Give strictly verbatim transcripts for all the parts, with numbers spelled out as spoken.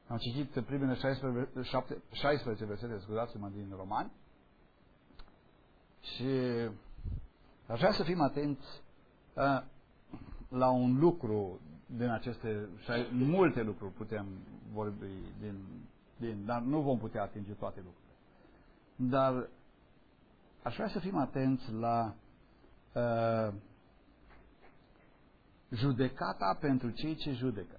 Am citit primele șaisprezece, șaisprezece versete, scuzați-mă, din Romani și aș vrea să fim atenți uh, la un lucru din aceste, multe lucruri putem vorbi din, din, dar nu vom putea atinge toate lucrurile. Dar aș vrea să fim atenți la uh, judecata pentru cei ce judecă.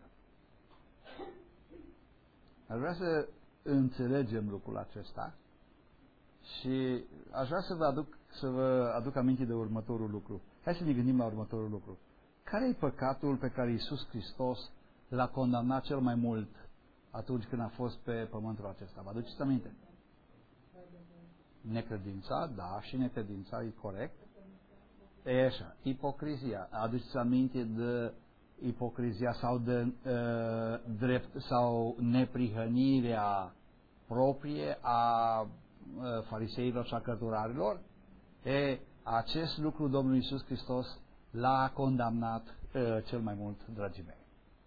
Aș vrea să înțelegem lucrul acesta și aș vrea să vă aduc, să vă aduc aminte de următorul lucru. Hai să ne gândim la următorul lucru. Care e păcatul pe care Iisus Hristos l-a condamnat cel mai mult atunci când a fost pe pământul acesta? Vă aduceți aminte? Necredința, da, și necredința e corect. E așa, ipocrizia. Aduceți aminte de ipocrizia sau de uh, drept sau neprihănirea proprie a uh, fariseilor și a cărturarilor? E, acest lucru Domnul Iisus Hristos l-a condamnat uh, cel mai mult, dragii mei.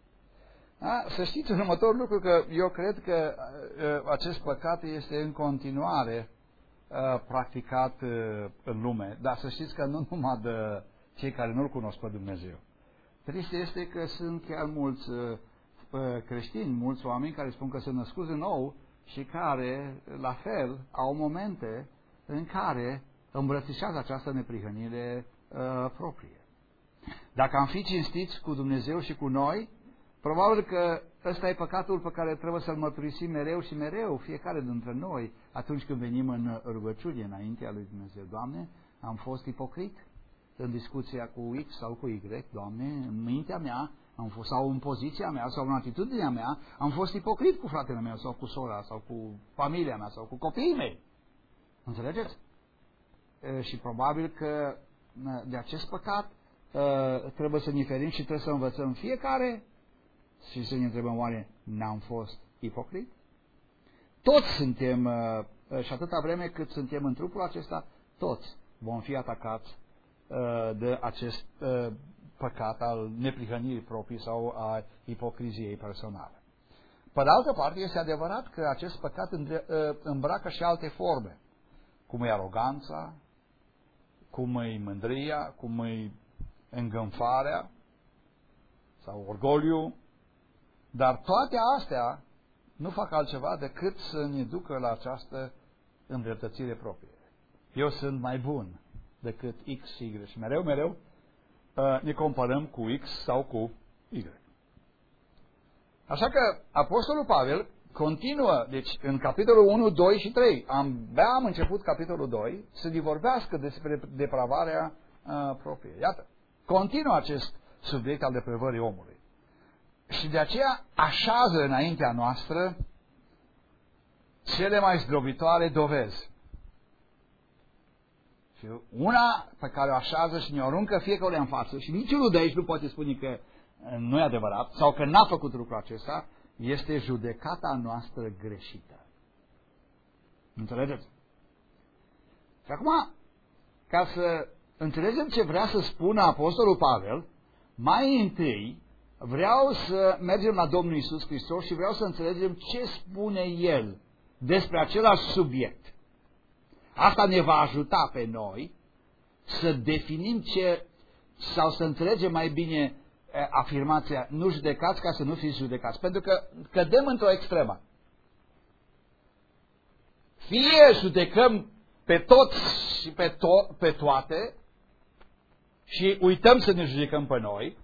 A, să știți următorul lucru, că eu cred că uh, acest păcat este în continuare uh, practicat uh, în lume, dar să știți că nu numai de cei care nu-L cunosc pe Dumnezeu. Trist este că sunt chiar mulți uh, creștini, mulți oameni care spun că sunt născuți din nou și care, la fel, au momente în care îmbrățișează această neprihănire uh, proprie. Dacă am fi cinstiți cu Dumnezeu și cu noi, probabil că ăsta e păcatul pe care trebuie să-l mărturisim mereu și mereu, fiecare dintre noi, atunci când venim în rugăciune înaintea lui Dumnezeu. Doamne, am fost ipocrit în discuția cu X sau cu Y, Doamne, în mintea mea, am fost, sau în poziția mea, sau în atitudinea mea, am fost ipocrit cu fratele meu, sau cu sora, sau cu familia mea, sau cu copiii mei. Înțelegeți? E, și probabil că de acest păcat trebuie să ne ferim și trebuie să învățăm fiecare și să ne întrebăm, oare n-am fost ipocrit? Toți suntem, și atâta vreme cât suntem în trupul acesta, toți vom fi atacați de acest păcat al neprihănirii proprii sau a ipocriziei personale. Pe de altă parte, este adevărat că acest păcat îmbracă și alte forme, cum e aroganța, cum e mândria, cum e îngânfarea sau orgoliu, dar toate astea nu fac altceva decât să ne ducă la această îndreptățire proprie. Eu sunt mai bun decât X, Y și mereu, mereu ne comparăm cu X sau cu Y. Așa că Apostolul Pavel continuă, deci în capitolul unu, doi și trei, am, abia am început capitolul doi, să ne vorbească despre depravarea uh, proprie. Iată, continuă acest subiect al depravării omului. Și de aceea așează înaintea noastră cele mai zdrobitoare dovezi. Și una pe care o așează și ne aruncă fiecare în față și niciunul de aici nu poate spune că nu e adevărat sau că n-a făcut lucrul acesta, este judecata noastră greșită. Înțelegeți? Și acum, ca să înțelegem ce vrea să spună Apostolul Pavel, mai întâi vreau să mergem la Domnul Iisus Hristos și vreau să înțelegem ce spune El despre același subiect. Asta ne va ajuta pe noi să definim ce, sau să înțelegem mai bine afirmația nu judecați ca să nu fiți judecați. Pentru că cădem într-o extremă. Fie judecăm pe toți și pe, to- pe toate și uităm să ne judecăm pe noi,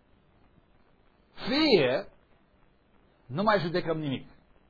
fie nu mai judecăm nimic.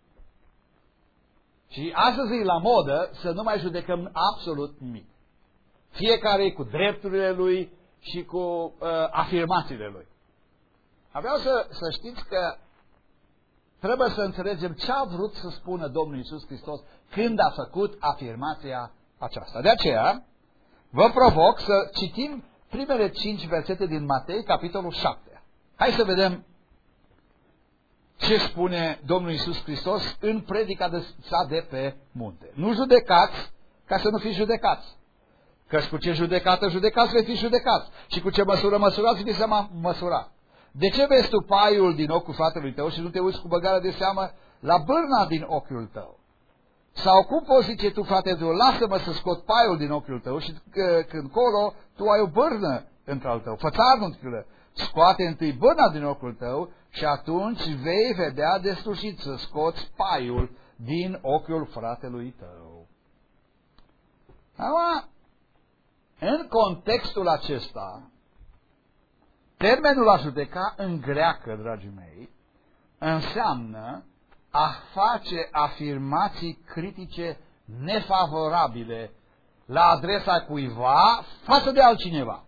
Și astăzi e la modă să nu mai judecăm absolut nimic. Fiecare cu drepturile lui și cu uh, afirmațiile lui. Vreau să, să știți că trebuie să înțelegem ce a vrut să spună Domnul Iisus Hristos când a făcut afirmația aceasta. De aceea, vă provoc să citim primele cinci versete din Matei, capitolul șapte. Hai să vedem ce spune Domnul Iisus Hristos în predica de sa de pe munte. Nu judecați ca să nu fiți judecați. Căci cu ce judecată judecați, vei fi judecați. Și cu ce măsură măsurați, vi se va măsura. De ce vezi tu paiul din ochiul fratelui tău și nu te uiți cu băgare de seamă la bârna din ochiul tău. Sau cum poți zice tu, frate tău, lasă-mă să scot paiul din ochiul tău și când colo tu ai o bârnă într-al tău, fățarnică, scoate întâi bârna din ochiul tău și atunci vei vedea deslușit să scoți paiul din ochiul fratelui tău. Acum, în contextul acesta, termenul a judeca în greacă, dragii mei, înseamnă a face afirmații critice nefavorabile la adresa cuiva față de altcineva.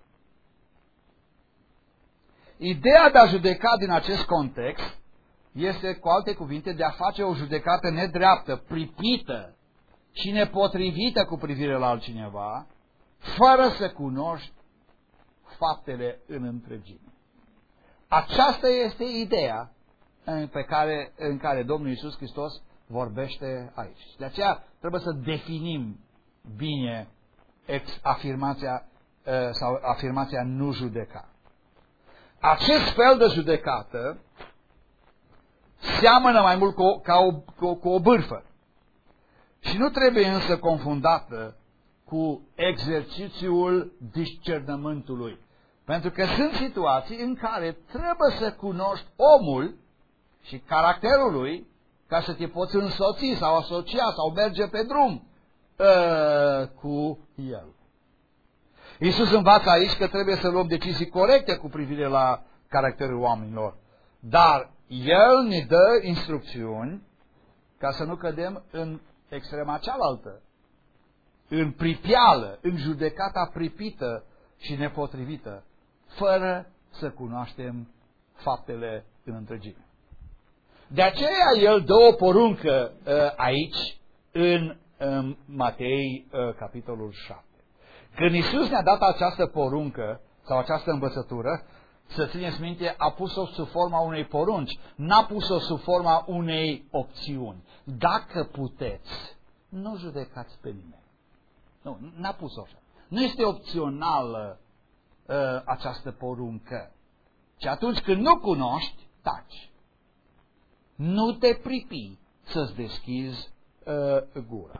Ideea de a judeca din acest context este, cu alte cuvinte, de a face o judecată nedreaptă, pripită și nepotrivită cu privire la altcineva, fără să cunoști faptele în întregime. Aceasta este ideea în, pe care, în care Domnul Iisus Hristos vorbește aici. De aceea trebuie să definim bine ex afirmația sau afirmația nu judeca. Acest fel de judecată seamănă mai mult cu, ca o, cu, cu o bârfă și nu trebuie însă confundată cu exercițiul discernământului. Pentru că sunt situații în care trebuie să cunoști omul și caracterul lui ca să te poți însoți sau asocia sau merge pe drum uh, cu el. Iisus învață aici că trebuie să luăm decizii corecte cu privire la caracterul oamenilor. Dar El ne dă instrucțiuni ca să nu cădem în extrema cealaltă, în pripială, în judecata pripită și nepotrivită, fără să cunoaștem faptele în întregime. De aceea El dă o poruncă uh, aici, în um, Matei, uh, capitolul șapte. Când Iisus ne-a dat această poruncă sau această învățătură, să țineți minte, a pus-o sub forma unei porunci, n-a pus-o sub forma unei opțiuni. Dacă puteți, nu judecați pe nimeni. Nu, n-a pus-o așa. Nu este opțională uh, această poruncă. Și atunci când nu cunoști, taci. Nu te pripi să-ți deschizi uh, gura.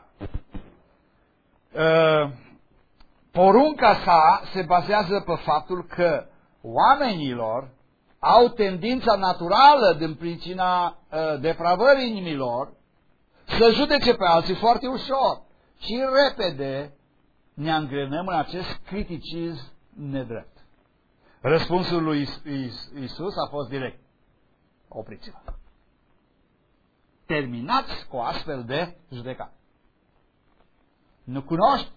Uh, porunca sa se bazează pe faptul că oamenilor au tendința naturală din pricina uh, depravării inimilor să judece pe alții foarte ușor și repede ne angrenăm în acest criticism nedrept. Răspunsul lui Iisus a fost direct: opriți-vă. Terminați cu astfel de judecată. Nu cunoști?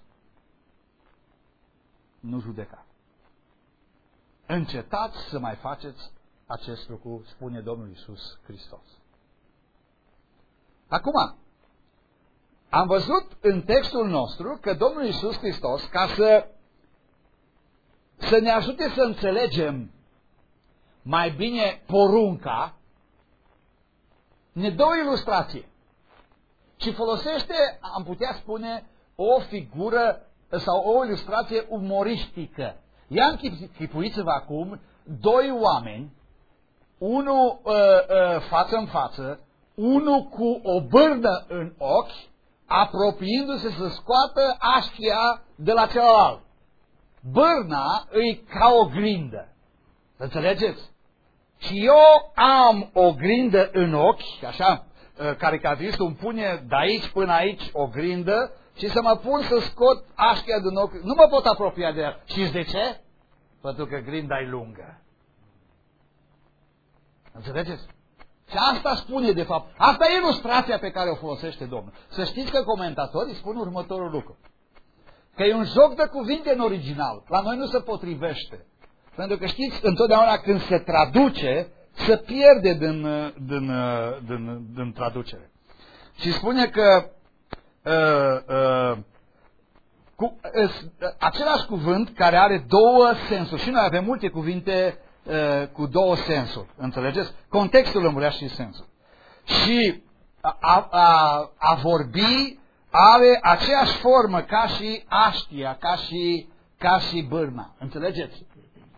Nu judeca. Încetați să mai faceți acest lucru, spune Domnul Iisus Hristos. Acum, am văzut în textul nostru că Domnul Iisus Hristos, ca să, să ne ajute să înțelegem mai bine porunca, ne dă o ilustrație și folosește, am putea spune, o figură sau o ilustrație umoristică. Ia închipuiți-vă acum doi oameni, unul uh, uh, față în față, unul cu o bârnă în ochi, apropiindu-se să scoată așchia de la celălalt. Bârna îi ca o grindă. Înțelegeți? Și eu am o grindă în ochi, așa, caricaturistul îmi pune de aici până aici o grindă și să mă pun să scot așchia din ochi. Nu mă pot apropia de ea. Știți de ce? Pentru că grinda e lungă. Înțelegeți? Și asta spune, de fapt, asta e ilustrația pe care o folosește Domnul. Să știți că comentatorii spun următorul lucru. Că e un joc de cuvinte în original. La noi nu se potrivește. Pentru că știți, întotdeauna când se traduce, se pierde din, din, din, din traducere. Și spune că uh, uh, cu, uh, același cuvânt care are două sensuri. Și noi avem multe cuvinte uh, cu două sensuri. Înțelegeți? Contextul îmbulea și sensul. Și a, a, a vorbi are aceeași formă ca și aștia, ca și, ca și bârna. Înțelegeți?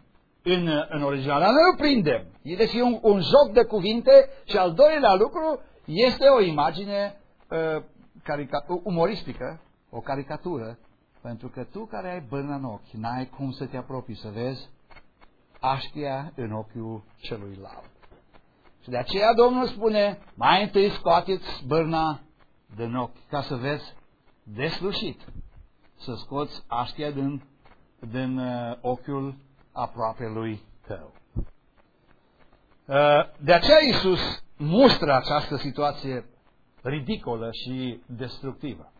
În, în original. Dar noi nu prindem. Deci e un, un joc de cuvinte și al doilea lucru Este o imagine uh, carica- umoristică, o caricatură, pentru că tu care ai bârnă în ochi, n-ai cum să te apropii să vezi așchia în ochiul celuilalt. Și de aceea Domnul spune, mai întâi scoateți bârna din ochi, ca să vezi deslușit, să scoți așchia din, din uh, ochiul aproapelui tău. Uh, de aceea Iisus mustră această situație ridicolă și destructivă.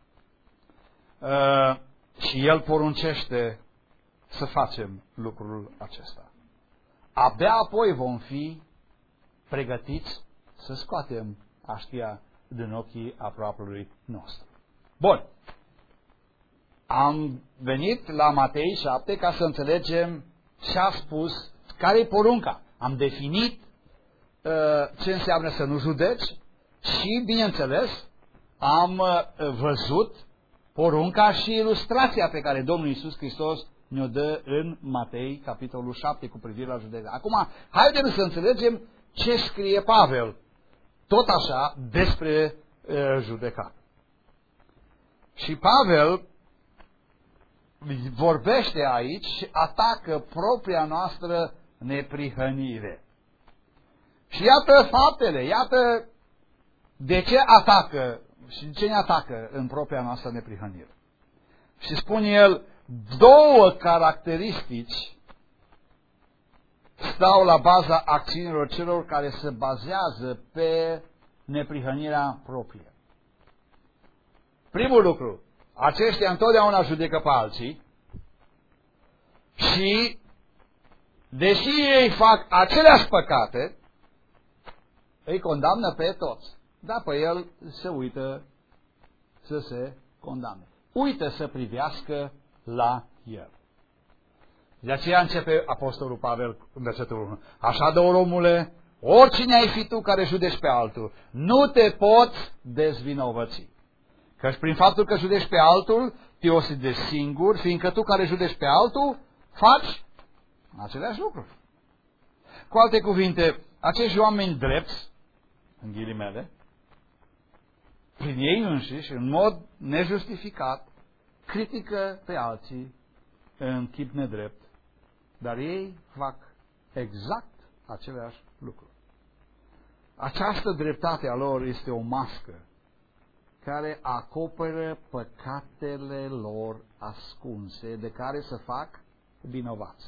Uh, și El poruncește să facem lucrul acesta. Abia apoi vom fi pregătiți să scoatem așchia din ochii aproapelui nostru. Bun. Am venit la Matei șapte ca să înțelegem ce a spus, care e porunca. Am definit uh, ce înseamnă să nu judeci și, bineînțeles, am uh, văzut porunca și ilustrația pe care Domnul Iisus Hristos ne-o dă în Matei, capitolul șapte, cu privire la judecată. Acum, haideți să înțelegem ce scrie Pavel, tot așa, despre uh, judecată. Și Pavel vorbește aici și atacă propria noastră neprihănire. Și iată faptele, iată de ce atacă și de ce ne atacă în propria noastră neprihănire. Și spune el, două caracteristici stau la baza acțiunilor celor care se bazează pe neprihănirea proprie. Primul lucru, aceștia întotdeauna judecă pe alții și, deși ei fac aceleași păcate, îi condamnă pe toți. Dar pe el se uită să se condamne. Uită să privească la el. De aceea începe Apostolul Pavel în versetul unu. Așadar, omule, oricine ai fi tu care judeci pe altul, nu te poți dezvinovăți. Căci prin faptul că judeci pe altul, te osândești singur, fiindcă tu care judeci pe altul, faci aceleași lucruri. Cu alte cuvinte, acești oameni drepți, în ghilimele, prin ei înșiși, în mod nejustificat, critică pe alții în chip nedrept, dar ei fac exact aceleași lucruri. Această dreptate a lor este o mască care acoperă păcatele lor ascunse, de care se fac vinovați.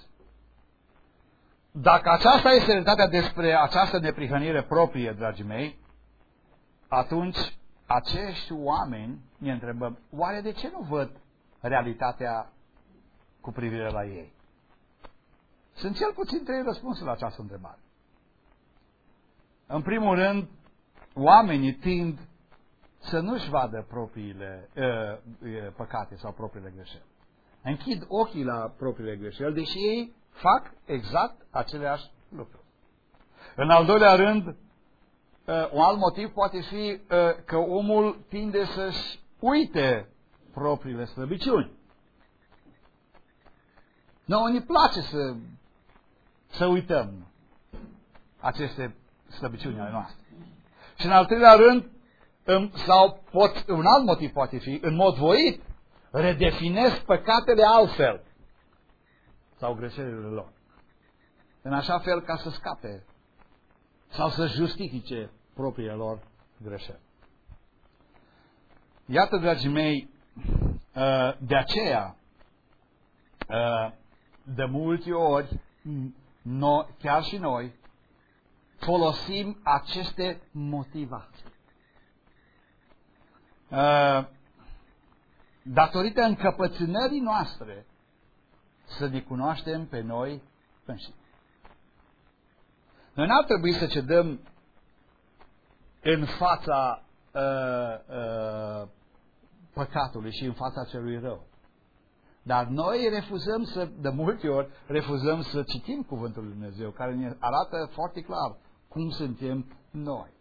Dacă aceasta este realitatea despre această neprihănire proprie, dragii mei, atunci acești oameni ne întrebăm, oare de ce nu văd realitatea cu privire la ei? Sunt cel puțin trei răspunsuri la această întrebare. În primul rând, oamenii tind să nu-și vadă propriile uh, păcate sau propriile greșeli. Închid ochii la propriile greșeli, deși ei fac exact aceleași lucruri. În al doilea rând, uh, un alt motiv poate fi uh, că omul tinde să-și uite propriile slăbiciuni. Nouă ne place să, să uităm aceste slăbiciuni ale noastre. Și în al treilea rând, sau pot, un alt motiv poate fi, în mod voit, redefinesc păcatele altfel sau greșelile lor, în așa fel ca să scape sau să justifice propriile lor greșeli. Iată, dragii mei, de aceea, de multe ori, noi, chiar și noi, folosim aceste motivații. Datorită încăpățânării noastre să ne cunoaștem pe noi înșine. Noi n-ar trebui să cedăm în fața uh, uh, păcatului și în fața celui rău. Dar noi refuzăm să, de multe ori, refuzăm să citim Cuvântul lui Dumnezeu, care ne arată foarte clar cum suntem noi.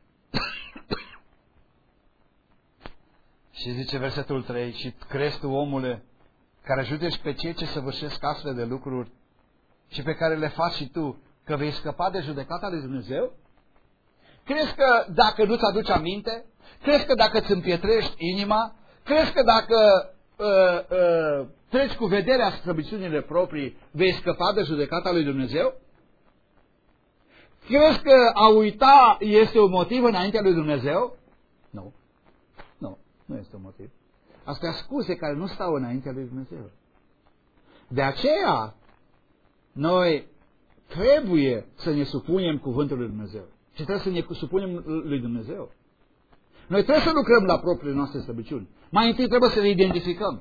Și zice versetul trei, și crezi tu, omule, care judeci pe cei ce săvârșesc astfel de lucruri și pe care le faci și tu, că vei scăpa de judecata lui Dumnezeu? Crezi că dacă nu-ți aduci aminte? Crezi că dacă îți împietrești inima? Crezi că dacă uh, uh, treci cu vederea slăbiciunile proprii, vei scăpa de judecata lui Dumnezeu? Crezi că a uita este un motiv înaintea lui Dumnezeu? Nu. Nu, nu este un motiv. Astea scuze care nu stau înaintea lui Dumnezeu. De aceea, noi trebuie să ne supunem cuvântul lui Dumnezeu. Și trebuie să ne supunem lui Dumnezeu. Noi trebuie să lucrăm la propriile noastre slăbiciuni. Mai întâi trebuie să le identificăm.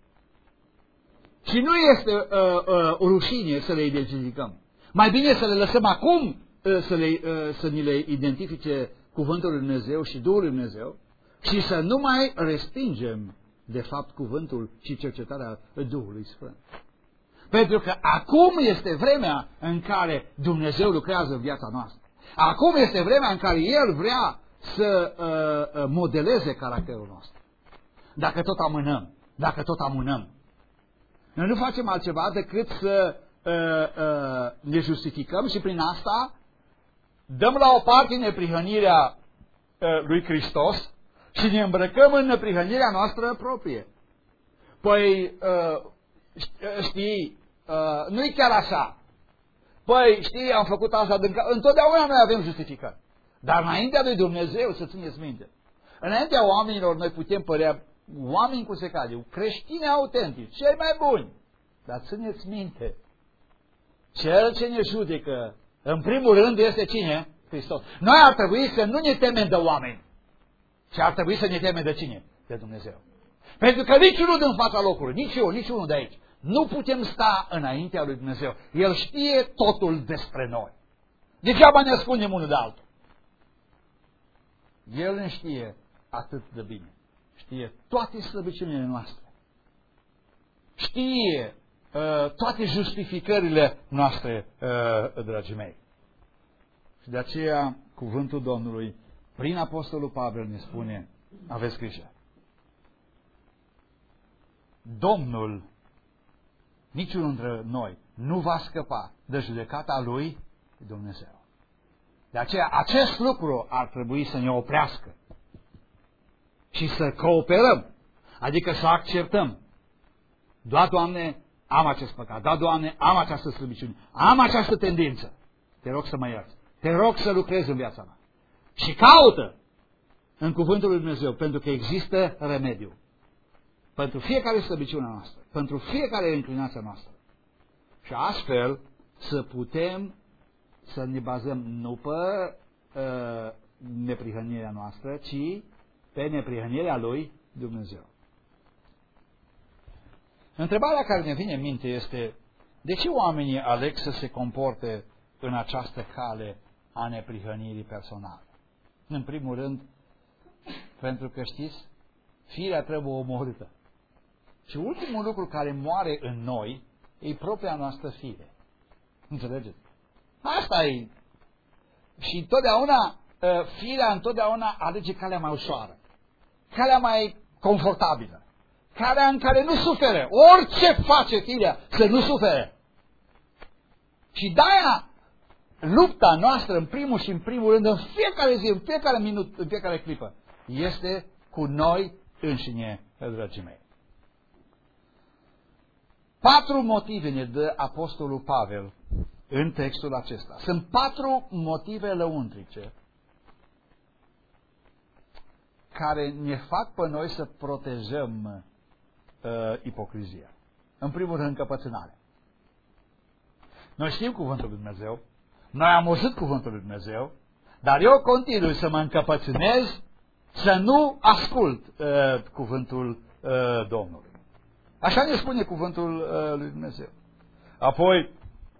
Și nu este uh, uh, o rușine să le identificăm. Mai bine să le lăsăm acum uh, să, le, uh, să ni le identifice cuvântul lui Dumnezeu și Duhul lui Dumnezeu și să nu mai respingem de fapt cuvântul și cercetarea Duhului Sfânt. Pentru că acum este vremea în care Dumnezeu lucrează în viața noastră. Acum este vremea în care El vrea să uh, modeleze caracterul nostru. Dacă tot amânăm, dacă tot amânăm, noi nu facem altceva decât să uh, uh, ne justificăm și prin asta dăm la o parte neprihănirea uh, lui Hristos și ne îmbrăcăm în neprihănirea noastră proprie. Păi, uh, știi, uh, nu-i chiar așa. Păi, știi, am făcut asta din ca... Întotdeauna noi avem justificări. Dar înaintea lui Dumnezeu, să țineți minte, înaintea oamenilor noi putem părea oameni cu secaliu, creștini autentici, cei mai buni. Dar țineți minte, cel ce ne judecă, în primul rând, este cine? Hristos. Noi ar trebui să nu ne temem de oameni, ci ar trebui să ne temem de cine? De Dumnezeu. Pentru că niciunul din fața locului, nici eu, nici unul de aici, nu putem sta înaintea lui Dumnezeu. El știe totul despre noi. Degeaba ne ascundem unul de altul. El ne știe atât de bine. Știe toate slăbiciunile noastre. Știe uh, toate justificările noastre, uh, dragii mei. Și de aceea, cuvântul Domnului, prin Apostolul Pavel ne spune, aveți grijă. Domnul, niciunul dintre noi, nu va scăpa de judecata lui Dumnezeu. De aceea, acest lucru ar trebui să ne oprească și să cooperăm, adică să acceptăm. Da, Doamne, am acest păcat. Da, Doamne, am această slăbiciune. Am această tendință. Te rog să mă ierți. Te rog să lucrezi în viața mea. Și caută în cuvântul lui Dumnezeu, pentru că există remediu. Pentru fiecare slăbiciune noastră, pentru fiecare înclinație noastră. Și astfel să putem să ne bazăm nu pe uh, neprihănirea noastră, ci pe neprihănirea lui Dumnezeu. Întrebarea care ne vine în minte este: de ce oamenii aleg să se comporte în această cale a neprihănirii personale? În primul rând, pentru că știți, firea trebuie omorâtă. Și ultimul lucru care moare în noi e propria noastră fire. Înțelegeți? Asta e. Și întotdeauna, firea întotdeauna alege calea mai ușoară, calea mai confortabilă, calea în care nu suferă. Orice face firea să nu sufere. Și de-aia lupta noastră, în primul și în primul rând, în fiecare zi, în fiecare minut, în fiecare clipă, este cu noi înșine, dragii mei. Patru motive ne dă Apostolul Pavel în textul acesta. Sunt patru motive lăuntrice care ne fac pe noi să protejăm uh, ipocrizia. În primul rând, încăpățânarea. Noi știm cuvântul lui Dumnezeu, noi am auzit cuvântul lui Dumnezeu, dar eu continui să mă încăpățânez, să nu ascult uh, cuvântul uh, Domnului. Așa ne spune cuvântul uh, lui Dumnezeu. Apoi,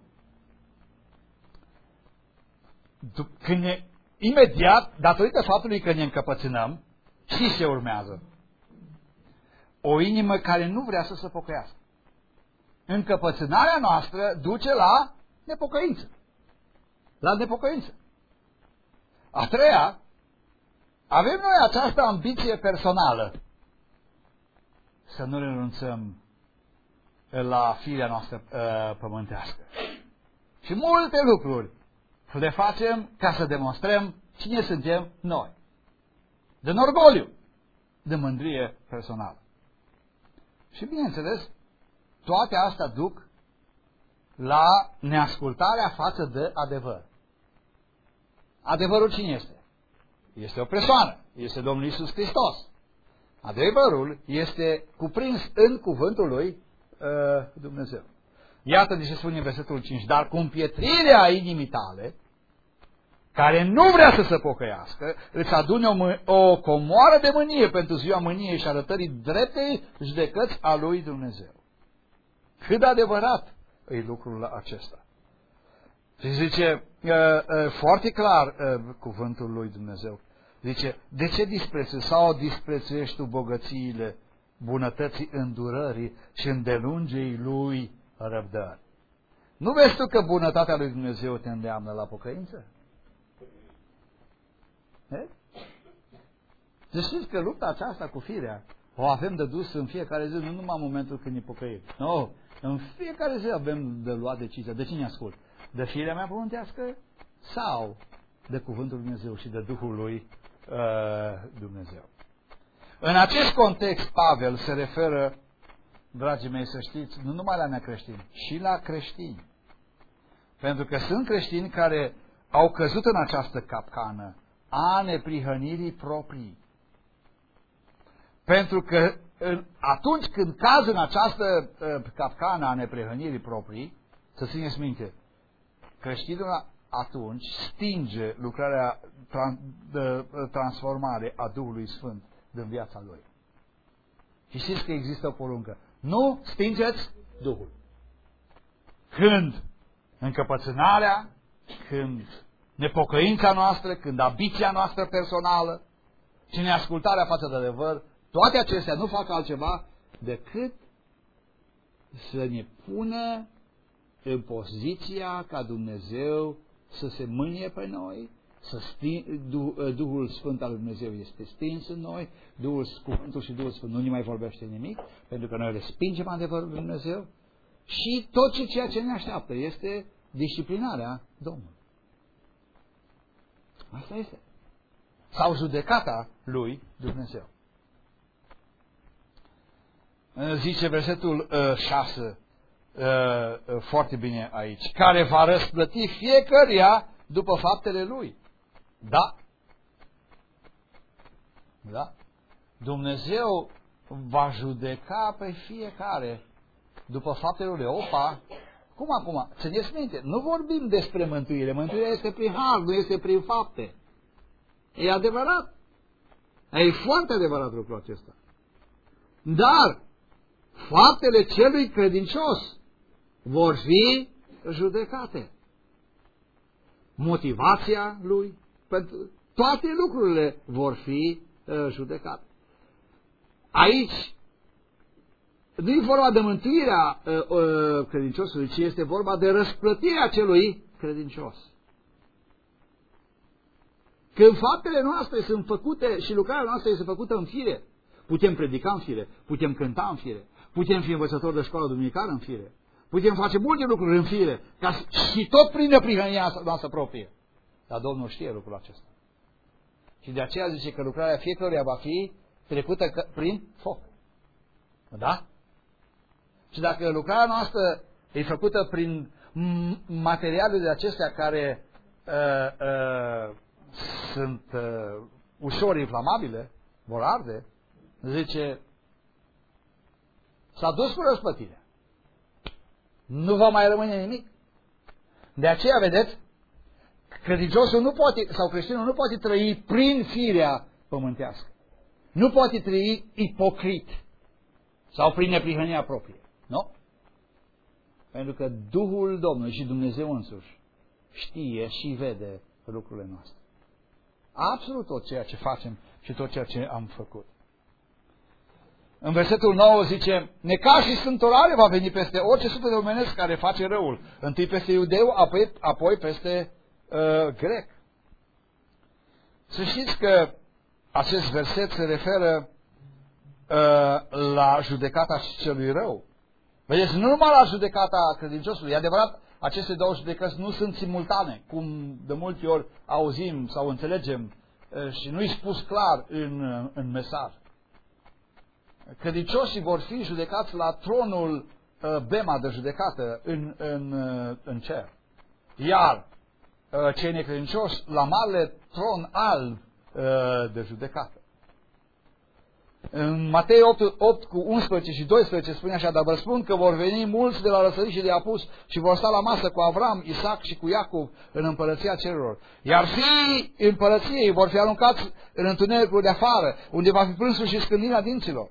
când ne, imediat, datorită faptului că ne încăpățânăm, și ce urmează? O inimă care nu vrea să se pocăiască. Încăpățânarea noastră duce la nepocăință. La nepocăință. A treia, avem noi această ambiție personală să nu renunțăm la firea noastră uh, pământească. Și multe lucruri le facem ca să demonstrăm Cine suntem noi? Din orgoliu, de mândrie personală. Și bineînțeles, toate astea duc la neascultarea față de adevăr. Adevărul cine este? Este o persoană, este Domnul Iisus Hristos. Adevărul este cuprins în cuvântul lui uh, Dumnezeu. Iată de ce spune în versetul cinci, dar cu împietrirea inimii tale, care nu vrea să se pocăiască, îți adune o, o comoară de mânie pentru ziua mâniei și arătării dreptei judecăți a lui Dumnezeu. Cât de adevărat e lucrul acesta. Și zice uh, uh, foarte clar uh, cuvântul lui Dumnezeu. Zice, de ce disprețuiești sau disprețuiești tu bogățiile, bunătății îndurării și îndelungei lui răbdări? Nu vezi tu că bunătatea lui Dumnezeu te îndeamnă la pocăință? Deci știți că lupta aceasta cu firea o avem de dus în fiecare zi, nu numai în momentul când ne pocăim. Nu, în fiecare zi avem de luat decizia. De cine ascult? De firea mea pământească sau de cuvântul lui Dumnezeu și de Duhul lui uh, Dumnezeu? În acest context, Pavel se referă, dragii mei, să știți, nu numai la necreștini, și la creștini. Pentru că sunt creștini care au căzut în această capcană a neprihănirii proprii. Pentru că atunci când caz în această uh, capcană a neprihănirii proprii, să țineți minte, creștinul atunci stinge lucrarea de transformare a Duhului Sfânt din viața lui. Și știți că există o poruncă. Nu stingeți Duhul. Când încăpățânarea, când nepocăința noastră, când ambiția noastră personală și neascultarea față de adevăr, toate acestea nu fac altceva decât să ne pună în poziția ca Dumnezeu să se mânie pe noi, să stin, Duhul Sfânt al lui Dumnezeu este stins în noi, Duhul, Cuvântul și Duhul Sfânt nu ne mai vorbește nimic, pentru că noi respingem adevărul lui Dumnezeu și tot ce ceea ce ne așteaptă este disciplinarea Domnului. Asta este. Sau judecata lui Dumnezeu. Zice versetul uh, șase uh, uh, foarte bine aici. Care va răsplăti fiecăruia după faptele lui. Da. Da. Dumnezeu va judeca pe fiecare după faptele lui. Opa! Cum acum? Țineți minte, nu vorbim despre mântuire. Mântuirea este prin har, nu este prin fapte. E adevărat. E foarte adevărat lucrul acesta. Dar faptele celui credincios vor fi judecate. Motivația lui, pentru toate lucrurile vor fi uh, judecate. Aici nu e vorba de mântuirea uh, uh, credinciosului, ci este vorba de răsplătirea celui credincios. Când faptele noastre sunt făcute și lucrarea noastră este făcută în fire, putem predica în fire, putem cânta în fire, putem fi învățători de școală duminicală în fire, putem face multe lucruri în fire, ca și tot prin neprihănirea noastră proprie. Dar Domnul știe lucrul acesta. Și de aceea zice că lucrarea fiecăruia va fi trecută prin foc. Da? Și dacă lucrarea noastră e făcută prin materialele acestea care uh, uh, sunt uh, ușor inflamabile, vor arde, zice, s-a dus cu răspătirea. Nu va mai rămâne nimic. De aceea, vedeți, credinciosul nu poate, sau creștinul nu poate trăi prin firea pământească. Nu poate trăi ipocrit sau prin neprihănirea proprie. Nu? Pentru că Duhul Domnului și Dumnezeu însuși știe și vede lucrurile noastre. Absolut tot ceea ce facem și tot ceea ce am făcut. În versetul nouă zice, necaz și sântorare va veni peste orice suflet omenesc care face răul. Întâi peste iudeu, apoi, apoi peste uh, grec. Să știți că acest verset se referă uh, la judecata celui rău. Vedeți, nu numai la judecata credinciosului. E adevărat, aceste două judecăți nu sunt simultane, cum de multe ori auzim sau înțelegem și nu-i spus clar în, în mesaj. Credincioșii vor fi judecați la tronul bema de judecată în, în, în cer. Iar cei necredincioși la marele tron alb de judecată. În Matei opt, opt cu unsprezece și doisprezece spune așa: dar vă spun că vor veni mulți de la răsărit și de apus și vor sta la masă cu Avram, Isaac și cu Iacov în împărăția cerurilor. Iar fiii împărăției vor fi aruncați în întunericul de afară, unde va fi plânsul și scândirea dinților.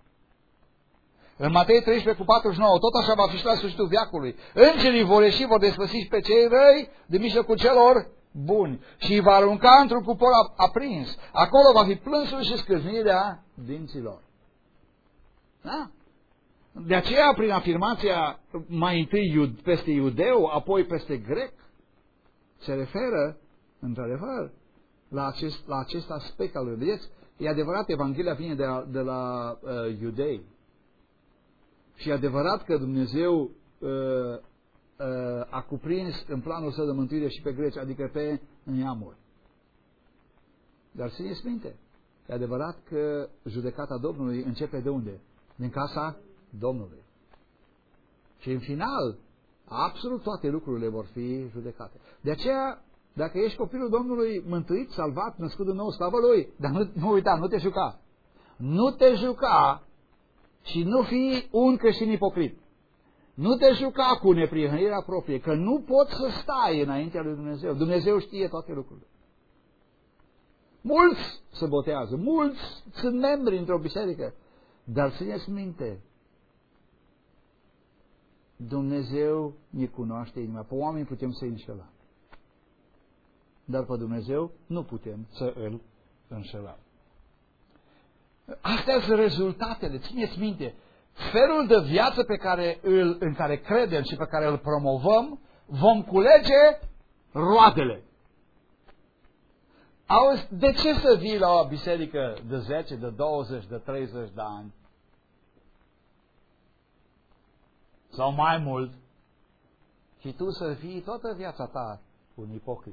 În Matei treisprezece cu patruzeci și nouă, tot așa va fi și la sfârșitul veacului. Îngerii vor ieși, vor despăsi pe cei răi de mijlocul celor buni și îi va arunca într-un cuptor aprins. Acolo va fi plânsul și scârnirea dinților. Da? De aceea, prin afirmația mai întâi peste iudeu, apoi peste grec, se referă, într-adevăr, la acest, la acest aspect al lui. Vedeți, e adevărat, Evanghelia vine de la, de la uh, iudei. Și e adevărat că Dumnezeu uh, uh, a cuprins în planul său de mântuire și pe greci, adică pe neamuri. Dar țineți minte, e adevărat că judecata Domnului începe de unde? Din casa Domnului. Și în final, absolut toate lucrurile vor fi judecate. De aceea, dacă ești copilul Domnului mântuit, salvat, născut din nou, slavă Lui, dar nu, nu uita, nu te juca. Nu te juca și nu fi un creștin ipocrit. Nu te juca cu neprihănirea proprie, că nu poți să stai înaintea lui Dumnezeu. Dumnezeu știe toate lucrurile. Mulți se botează, mulți sunt membri într-o biserică, dar țineți minte, Dumnezeu ne cunoaște inima. Pe oameni putem să-i înșelăm, dar pe Dumnezeu nu putem să îl înșelăm. Astea sunt rezultatele, țineți minte, felul de viață pe care îl, în care credem și pe care îl promovăm, vom culege roadele. Auzi, de ce să vii la o biserică de zece, de douăzeci, de treizeci de ani? Sau mai mult, și tu să fii toată viața ta un ipocrit.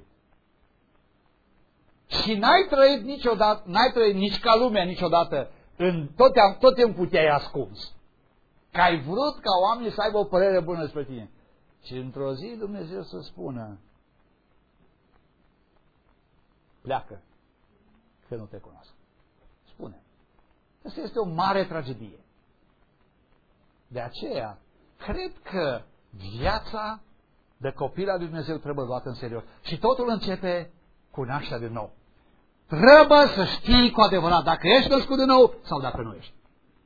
Și n-ai trăit niciodată, n-ai trăit nici ca lumea niciodată, în tot, tot timpul te-ai ascuns. Că ai vrut ca oamenii să aibă o părere bună despre tine. Și într-o zi Dumnezeu să spună: pleacă, că nu te cunosc. Spune. Asta este o mare tragedie. De aceea, cred că viața de copil al lui Dumnezeu trebuie luată în serios. Și totul începe cu nașterea din nou. Trebuie să știi cu adevărat dacă ești născut din nou sau dacă nu ești.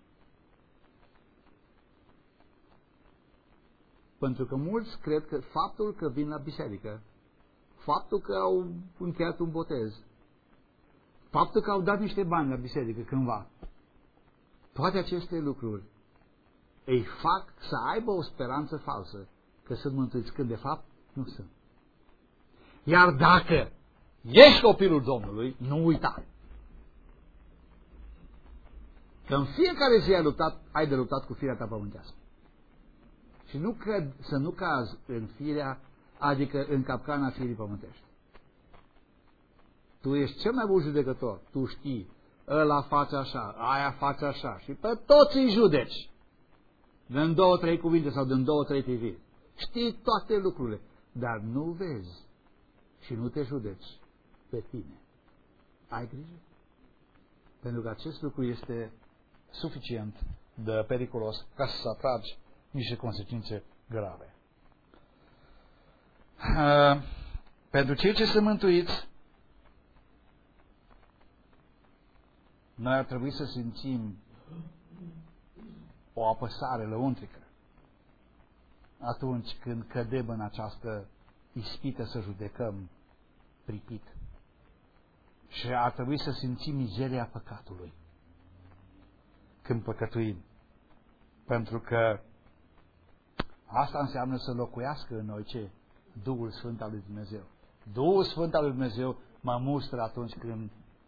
Pentru că mulți cred că faptul că vin la biserică, faptul că au încheiat un botez, faptul că au dat niște bani la biserică cândva, toate aceste lucruri îi fac să aibă o speranță falsă că sunt mântuiți, când de fapt nu sunt. Iar dacă ești copilul Domnului, nu uita că în fiecare zi ai, luptat, ai de luptat cu firea ta pământească. Și nu cred să nu cazi în firea, adică în capcana firii pământești. Tu ești cel mai bun judecător. Tu știi, ăla face așa, aia face așa și pe toți îi judeci. Din două, trei cuvinte sau din două, trei priviri. Știi toate lucrurile, dar nu vezi și nu te judeci pe tine. Ai grijă? Pentru că acest lucru este suficient de periculos ca să atragi niște consecințe grave. Uh, pentru cei ce sunt mântuiți, noi ar trebui să simțim o apăsare lăuntrică atunci când cădem în această ispită să judecăm pripit. Și ar trebui să simțim mizeria păcatului când păcătuim. Pentru că asta înseamnă să locuiască în noi ce? Duhul Sfânt al lui Dumnezeu. Duhul Sfânt al lui Dumnezeu mă mustră atunci când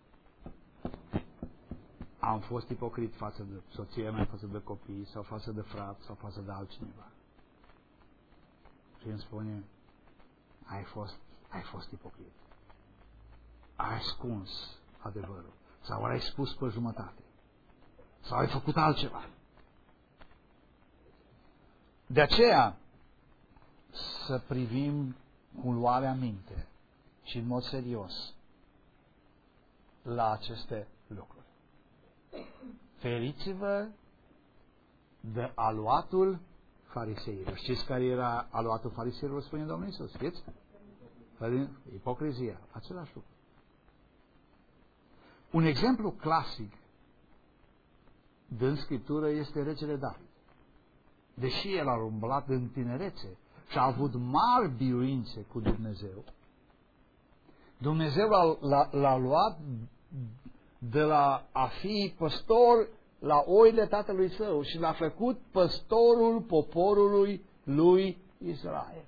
am fost ipocrit față de soția mea, față de copii, sau față de frat, sau față de altcineva. Și îmi spune, ai fost, ai fost ipocrit. Ai ascuns adevărul. Sau ai spus pe jumătate. Sau ai făcut altceva. De aceea, să privim cu luarea minte și în mod serios la aceste lucruri. Feriți-vă de aluatul fariseilor. Știți care era aluatul fariseilor, spune Domnul Iisus? Știți? Ipocrizia. Același lucru. Un exemplu clasic din Scriptură este regele David. Deși el a umblat în tinerețe și a avut mari biruințe cu Dumnezeu, Dumnezeu l-a, l-a, l-a luat de la a fi păstor la oile tatălui său și l-a făcut păstorul poporului lui Israel.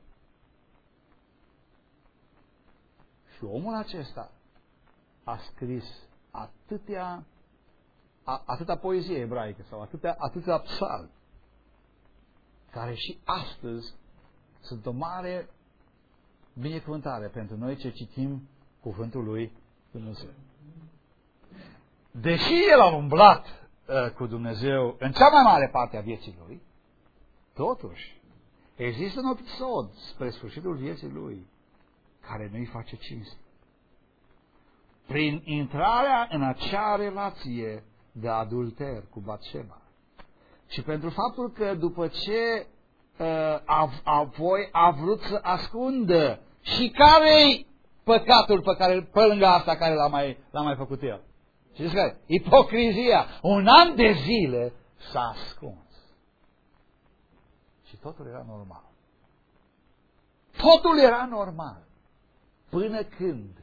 Și omul acesta a scris atâtea, a, atâta poezie ebraică sau atâtea, atâtea psalmi, care și astăzi sunt o mare binecuvântare pentru noi ce citim cuvântul lui Dumnezeu. Deși el a umblat uh, cu Dumnezeu în cea mai mare parte a vieții lui, totuși există un episod spre sfârșitul vieții lui care nu-i face cinste. Prin intrarea în acea relație de adulter cu Batșeba și pentru faptul că după ce uh, apoi a vrut să ascundă și care-i păcatul pe, care, pe lângă asta care l-a mai, l-a mai făcut el. Știți care? Ipocrizia. Un an de zile s-a ascuns. Și totul era normal. Totul era normal. Până când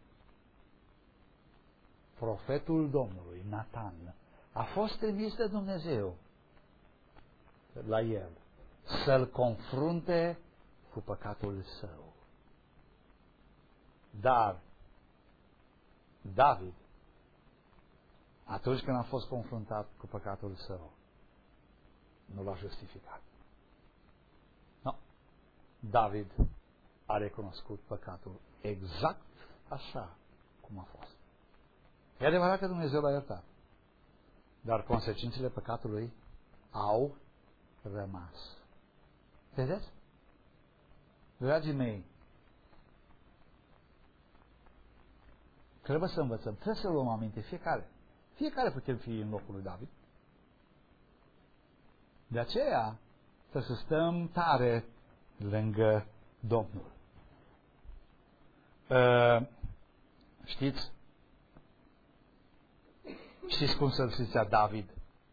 profetul Domnului, Natan, a fost trimis de Dumnezeu la el să-l confrunte cu păcatul său. Dar David, atunci când a fost confruntat cu păcatul său, nu l-a justificat. Nu. David a recunoscut păcatul exact așa cum a fost. E adevărat că Dumnezeu l-a iertat, dar consecințele păcatului au rămas. Vedeți? Dragii mei, trebuie să învățăm, trebuie să luăm aminte fiecare. Fiecare putem fi în locul lui David. De aceea trebuie să stăm tare lângă Domnul. Uh, știți? Știți cum se zicea David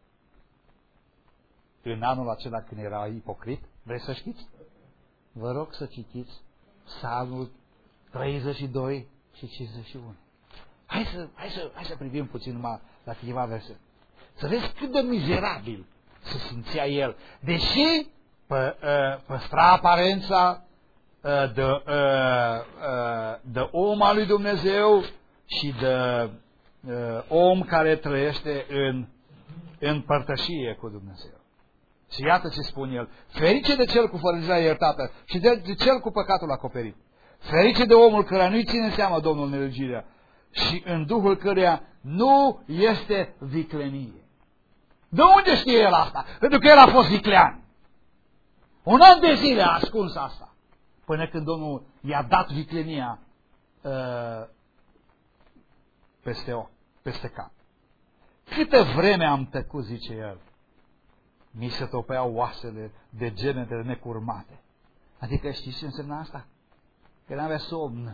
în anul acela când era ipocrit? Vreți să știți? Vă rog să citiți Psalmul treizeci și doi și cincizeci și unu. Hai să, hai să, hai să privim puțin numai la câteva verse. Să vezi cât de mizerabil se simțea el. Deși pă, uh, păstra aparența uh, de, uh, uh, de om al lui Dumnezeu și de uh, om care trăiește în, în părtășie cu Dumnezeu. Și iată ce spune el. Ferice de cel cu fărăzia iertată și de, de cel cu păcatul acoperit. Ferice de omul care nu-i ține seama Domnul nelegirea și în duhul căreia nu este viclenie. De unde știe el asta? Pentru că el a fost viclean. Un an de zile a ascuns asta. Până când Domnul i-a dat viclenia uh, peste, o, peste cap. Câtă vreme am tăcut, zice el, mi se topeau oasele de genetele necurmate. Adică știți ce înseamnă asta? Că n-avea somn.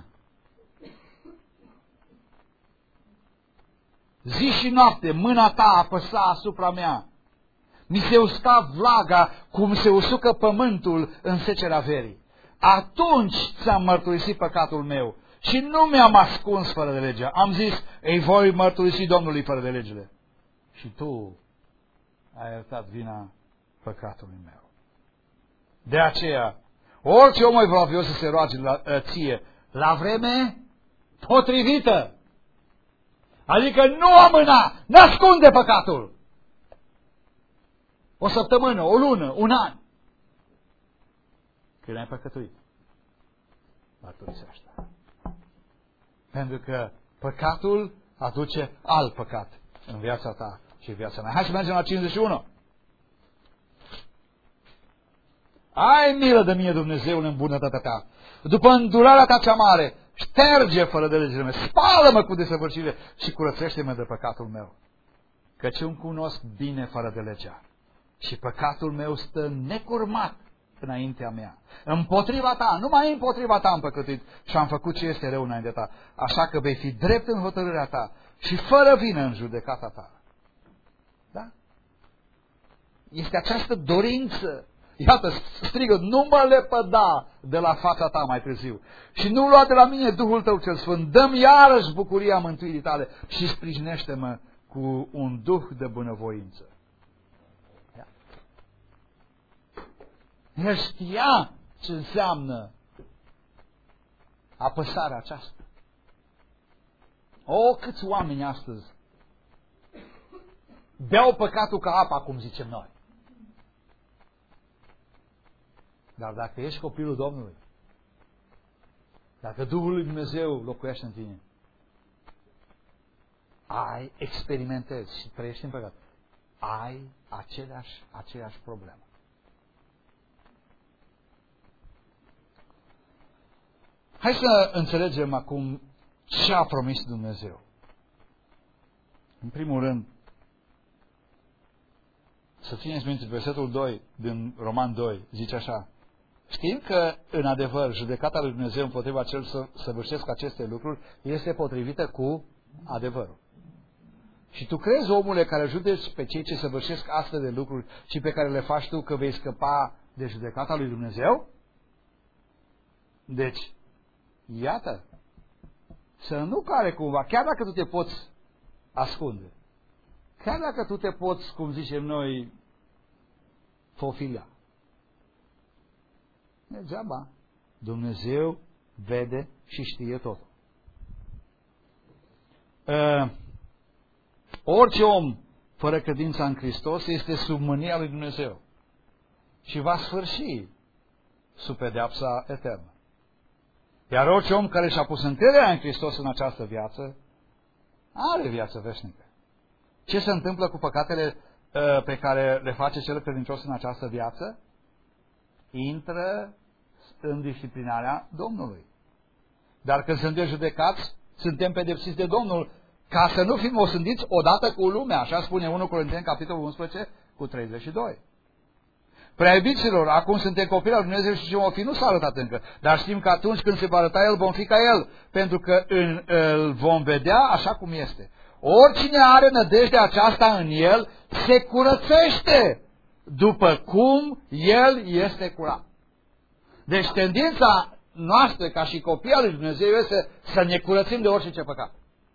Zi și noapte, mâna ta apăsa asupra mea. Mi se usca vlaga cum se usucă pământul în secerea verii. Atunci ți-am mărturisit păcatul meu și nu mi-am ascuns fără de legea. Am zis, ei voi mărturisi Domnului fără de legile. Și tu ai iertat vina păcatului meu. De aceea, orice om evlavios să se roage la, ție la vreme potrivită. Adică nu amâna, n-ascunde păcatul. O săptămână, o lună, un an. Când ai păcătuit, mărturisește. Pentru că păcatul aduce alt păcat în viața ta și viața mea. Hai să mergem la cincizeci și unu. Ai milă de mine, Dumnezeule, în bunătatea ta. După îndurarea ta cea mare, șterge fără de legile mele, spală-mă cu desăvârșire și curățește-mă de păcatul meu. Căci îmi cunosc bine fără de legea și păcatul meu stă necurmat înaintea mea. Împotriva ta, numai împotriva ta am păcătuit și am făcut ce este rău înaintea ta. Așa că vei fi drept în hotărârea ta și fără vină în judecata ta. Da? Este această dorință. Iată, strigă, nu mă lepăda de la fața ta mai târziu. Și nu lua de la mine Duhul tău cel Sfânt. Dă-mi iarăși bucuria mântuirii tale și sprijinește-mă cu un duh de bunăvoință. El știa ce înseamnă apăsarea aceasta. O, câți oameni astăzi beau păcatul ca apa, cum zicem noi. Dar dacă ești copilul Domnului, dacă Duhul lui Dumnezeu locuiește în tine, ai, experimentezi și trăiești în păcat, ai aceleași, aceleași probleme. Hai să înțelegem acum ce a promis Dumnezeu. În primul rând, să țineți minte, versetul doi din Roman doi zice așa: știm că, în adevăr, judecata lui Dumnezeu împotriva celor să săvârșesc aceste lucruri este potrivită cu adevărul. Și tu crezi, omule, care judeci pe cei ce săvârșesc astfel de lucruri și pe care le faci tu, că vei scăpa de judecata lui Dumnezeu? Deci, iată, să nu pare cumva, chiar dacă tu te poți ascunde, chiar dacă tu te poți, cum zicem noi, fofilia, degeaba. Dumnezeu vede și știe totul. Uh, orice om fără credința în Hristos este sub mânia lui Dumnezeu și va sfârși sub pedeapsa eternă. Iar orice om care și-a pus încrederea în Hristos în această viață are viață veșnică. Ce se întâmplă cu păcatele uh, pe care le face cel credincios în această viață? Intră în disciplinarea Domnului. Dar când suntem judecați, suntem pedepsiți de Domnul, ca să nu fim osândiți odată cu lumea. Așa spune unu Corinteni, capitolul unsprezece, cu treizeci și doi. Prea iubiților, acum suntem copii al lui Dumnezeu și ce vom fi nu s-a arătat încă. Dar știm că atunci când se va arăta El, vom fi ca El, pentru că în, îl vom vedea așa cum este. Oricine are nădejdea aceasta în El, se curățește după cum El este curat. Deci tendința noastră ca și copii al lui Dumnezeu este să ne curățim de orice păcat.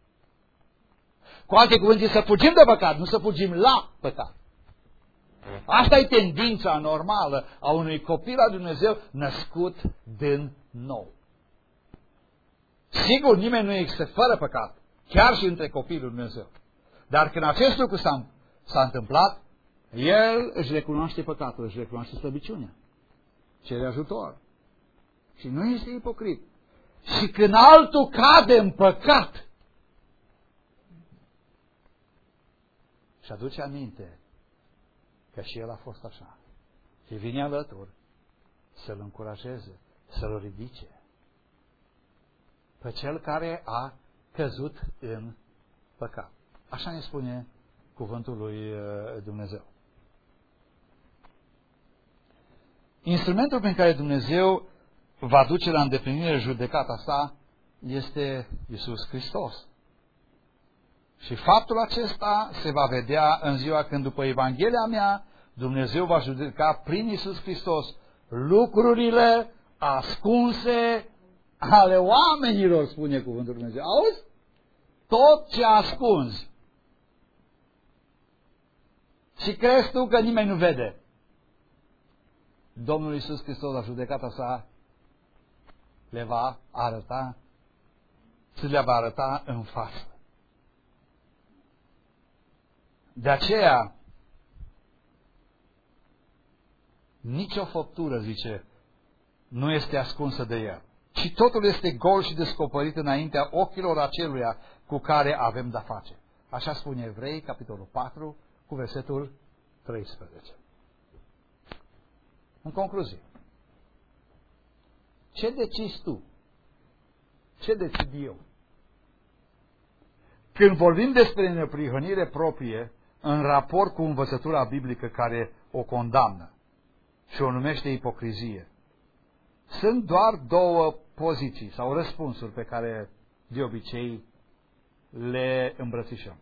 Cu alte cuvinte, să fugim de păcat, nu să fugim la păcat. Asta e tendința normală a unui copil al lui Dumnezeu născut din nou. Sigur, nimeni nu există fără păcat, chiar și între copiii lui Dumnezeu. Dar când acest lucru s-a, s-a întâmplat, el își recunoaște păcatul, își recunoaște slăbiciunea, cere ajutor. Și nu este ipocrit. Și când altul cade în păcat, și aduce aminte că și el a fost așa. Și vine alături să-l încurajeze, să-l ridice pe cel care a căzut în păcat. Așa ne spune cuvântul lui Dumnezeu. Instrumentul prin care Dumnezeu va duce la îndeplinire judecata sa este Iisus Hristos. Și faptul acesta se va vedea în ziua când, după Evanghelia mea, Dumnezeu va judeca prin Iisus Hristos lucrurile ascunse ale oamenilor, spune cuvântul Dumnezeu. Auzi? Tot ce ascunzi. Și crezi tu că nimeni nu vede? Domnul Iisus Hristos, la judecata sa, le va arăta, se le va arăta în față. De aceea, nicio făptură, zice nu este ascunsă de El, ci totul este gol și descoperit înaintea ochilor aceluia cu care avem de-a face. Așa spune Evrei, capitolul patru, cu versetul treisprezece. În concluzie, ce decizi tu? Ce decid eu? Când vorbim despre neprihănire proprie, în raport cu învățătura biblică care o condamnă și o numește ipocrizie, sunt doar două poziții sau răspunsuri pe care de obicei le îmbrățișăm.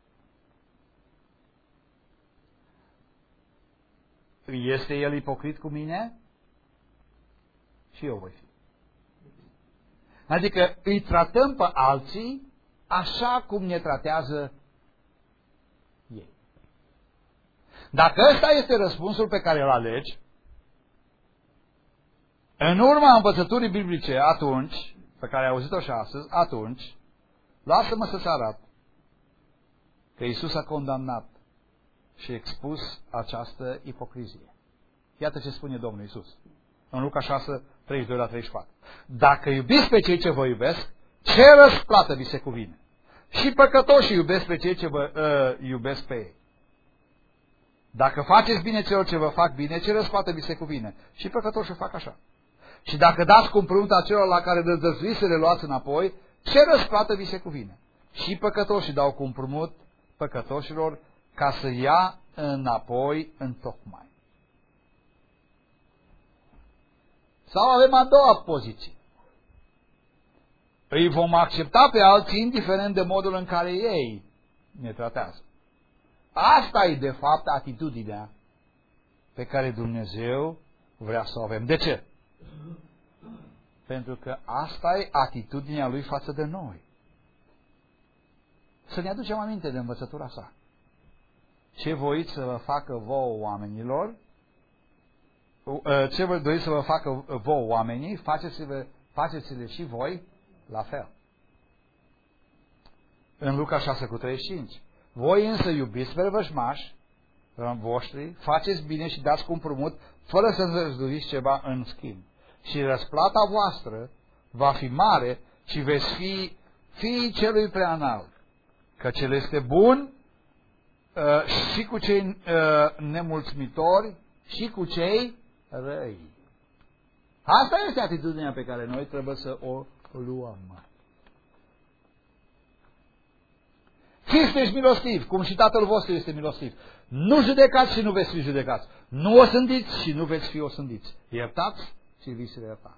Este el ipocrit cu mine? Și eu voi fi. Adică îi tratăm pe alții așa cum ne tratează ei. Dacă ăsta este răspunsul pe care îl alegi, în urma învățăturii biblice atunci, pe care ai auzit-o și astăzi, atunci, lasă-mă să-ți arăt că Iisus a condamnat și expus această ipocrizie. Iată ce spune Domnul Iisus în Luca șase, treizeci și doi la treizeci și patru. Dacă iubiți pe cei ce vă iubesc, ce răsplată vi se cuvine? Și păcătoșii iubesc pe cei ce vă uh, iubesc pe ei. Dacă faceți bine celor ce vă fac bine, ce răsplată vi se cuvine? Și păcătoșii fac așa. Și dacă dați cu împrumunt acelor la care dăzdăzuiți să le luați înapoi, ce răsplată vi se cuvine? Și păcătoșii dau cu împrumut păcătoșilor ca să ia înapoi întocmai. Sau avem a doua poziție. Îi vom accepta pe alții indiferent de modul în care ei ne tratează. Asta e de fapt atitudinea pe care Dumnezeu vrea să o avem. De ce? Pentru că asta e atitudinea Lui față de noi. Să ne aducem aminte de învățătura sa. Ce voiți să vă facă vouă oamenilor, ce vă doriți să vă facă vouă oamenii, faceți-le, faceți-le și voi la fel. În Luca șase cu treizeci și cinci. Voi însă iubiți pe vrăjmași voștri, faceți bine și dați cu împrumut, fără să îngăduiți ceva în schimb. Și răsplata voastră va fi mare și veți fi fiii celui preanalt. Că cel este bun uh, și cu cei uh, nemulțumitori și cu cei răi. Asta este atitudinea pe care noi trebuie să o luăm. Fiți milostivi, cum și Tatăl vostru este milostiv. Nu judecați și nu veți fi judecați. Nu osândiți și nu veți fi osândiți. Iertați și vi se ierta.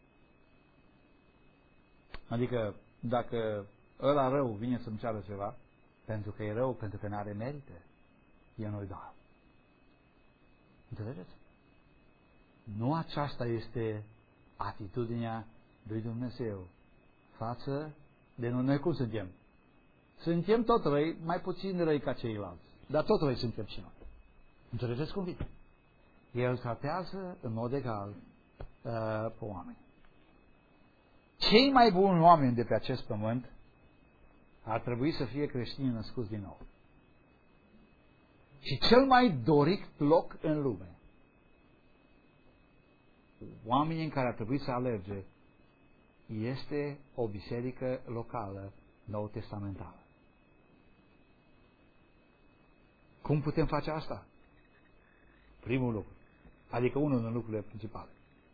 Adică, dacă ăla rău vine să-mi ceară ceva, pentru că e rău, pentru că n-are merite, eu nu-i dau. Înțelegeți? Nu aceasta este atitudinea lui Dumnezeu față de noi. Noi cum suntem? Suntem tot răi, mai puțin răi ca ceilalți. Dar tot răi suntem și noi. Înțelegeți cum vine? El tratează în mod egal uh, pe oameni. Cei mai buni oameni de pe acest pământ ar trebui să fie creștini născuți din nou. Și cel mai dorit loc în lume, oamenii în care ar trebui să alerge, este o biserică locală nou-testamentală. Cum putem face asta? Primul lucru, adică unul din lucrurile principale.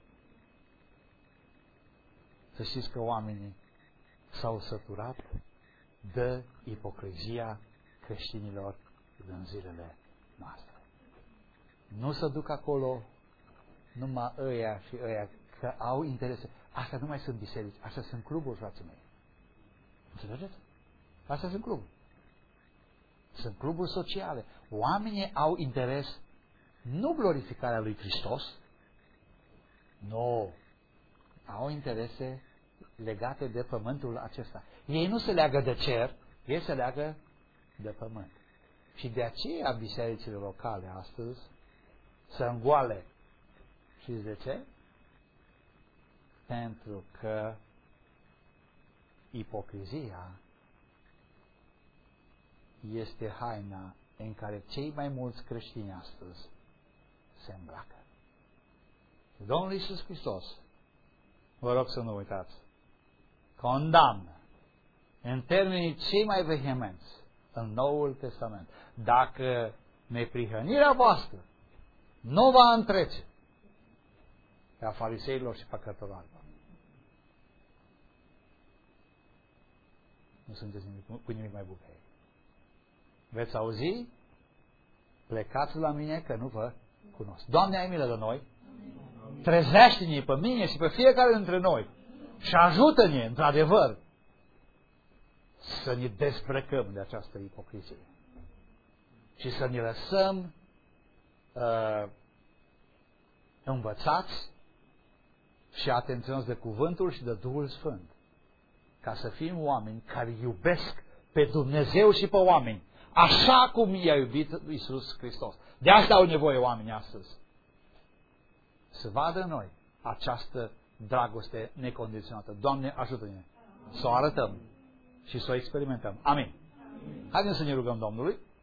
Să știți că oamenii s-au săturat de ipocrizia creștinilor în zilele noastre. Nu se duc acolo numai ăia și ăia, că au interese. Astea nu mai sunt biserici, astea sunt cluburi, frații mei. Înțelegeți? Astea sunt cluburi. Sunt cluburi sociale. Oamenii au interes nu glorificarea lui Hristos, nu. Au interese legate de pământul acesta. Ei nu se leagă de cer, ei se leagă de pământ. Și de aceea bisericile locale astăzi sunt goale. Știți de ce? Pentru că ipocrizia este haina în care cei mai mulți creștini astăzi se îmbracă. Domnul Iisus Hristos vă rog să nu uitați, condamnă în termenii cei mai vehemenți în Noul Testament. Dacă neprihănirea voastră nu va întrece pe a fariseilor și pe cărturarilor, nu sunteți nimic, cu nimic mai bun ca ei. Veți auzi? Plecați la mine că nu vă cunosc. Doamne, ai milă de noi. Trezește-ne pe mine și pe fiecare dintre noi și ajută-ne, într-adevăr, să ne dezbrăcăm de această ipocrizie și să ne lăsăm uh, învățați și atenționați de cuvântul și de Duhul Sfânt, ca să fim oameni care iubesc pe Dumnezeu și pe oameni, așa cum i-a iubit Iisus Hristos. De asta au nevoie oamenii astăzi. Să vadă în noi această dragoste necondiționată. Doamne, ajută-ne să o arătăm și să o experimentăm. Amin. Haideți să ne rugăm Domnului.